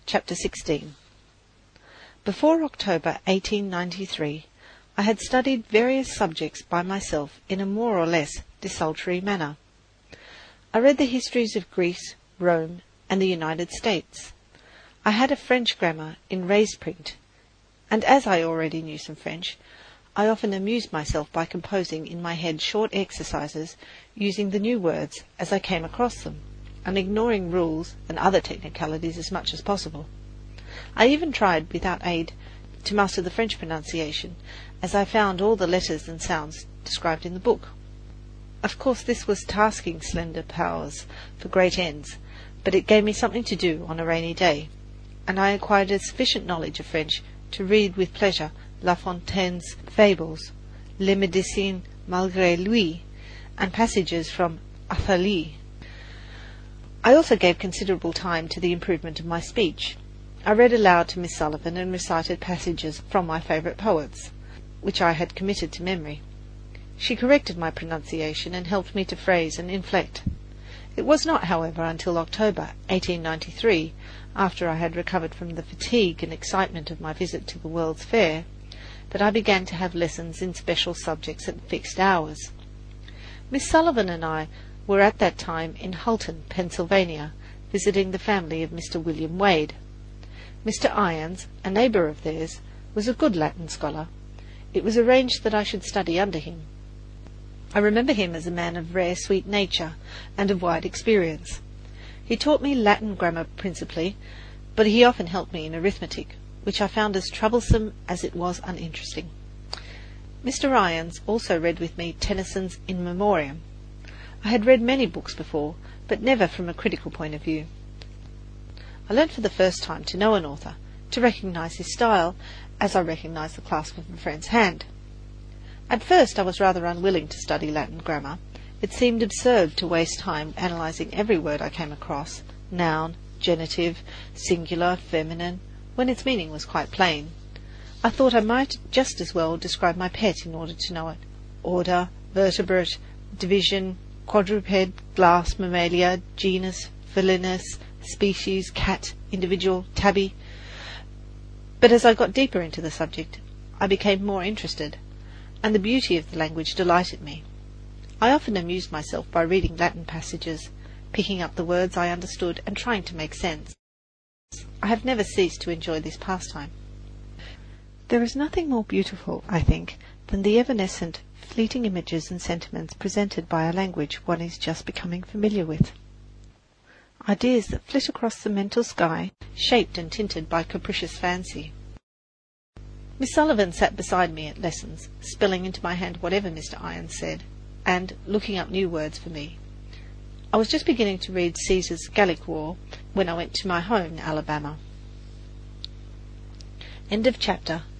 Chapter 16. Before October 1893, I had studied various subjects by myself in a more or less desultory manner. I read the histories of Greece, Rome, and the United States. I had a French grammar in raised print, and as I already knew some French, I often amused myself by composing in my head short exercises using the new words as I came across them, and ignoring rules and other technicalities as much as possible. I even tried, without aid, to master the French pronunciation, as I found all the letters and sounds described in the book. Of course this was tasking slender powers for great ends, but it gave me something to do on a rainy day, and I acquired a sufficient knowledge of French to read with pleasure La Fontaine's Fables, Les Médecins malgré lui, and passages from Athalie. I also gave considerable time to the improvement of my speech. I read aloud to Miss Sullivan and recited passages from my favourite poets, which I had committed to memory. She corrected my pronunciation and helped me to phrase and inflect. It was not, however, until October 1893, after I had recovered from the fatigue and excitement of my visit to the World's Fair, that I began to have lessons in special subjects at fixed hours. Miss Sullivan and I were at that time in Hulton, Pennsylvania, visiting the family of Mr. William Wade. Mr. Irons, a neighbour of theirs, was a good Latin scholar. It was arranged that I should study under him. I remember him as a man of rare sweet nature and of wide experience. He taught me Latin grammar principally, but he often helped me in arithmetic, which I found as troublesome as it was uninteresting. Mr. Irons also read with me Tennyson's In Memoriam. I had read many books before, but never from a critical point of view. I learnt for the first time to know an author, to recognise his style, as I recognised the clasp of a friend's hand. At first I was rather unwilling to study Latin grammar. It seemed absurd to waste time analysing every word I came across, noun, genitive, singular, feminine, when its meaning was quite plain. I thought I might just as well describe my pet in order to know it. Order, vertebrate, division, quadruped, glass, mammalia, genus, felinus, species, cat, individual, tabby. But as I got deeper into the subject, I became more interested, and the beauty of the language delighted me. I often amused myself by reading Latin passages, picking up the words I understood and trying to make sense. I have never ceased to enjoy this pastime. There is nothing more beautiful, I think, than the evanescent, fleeting images and sentiments presented by a language one is just becoming familiar with. Ideas that flit across the mental sky, shaped and tinted by capricious fancy. Miss Sullivan sat beside me at lessons, spelling into my hand whatever Mr. Irons said, and looking up new words for me. I was just beginning to read Caesar's Gallic War when I went to my home in Alabama. End of chapter.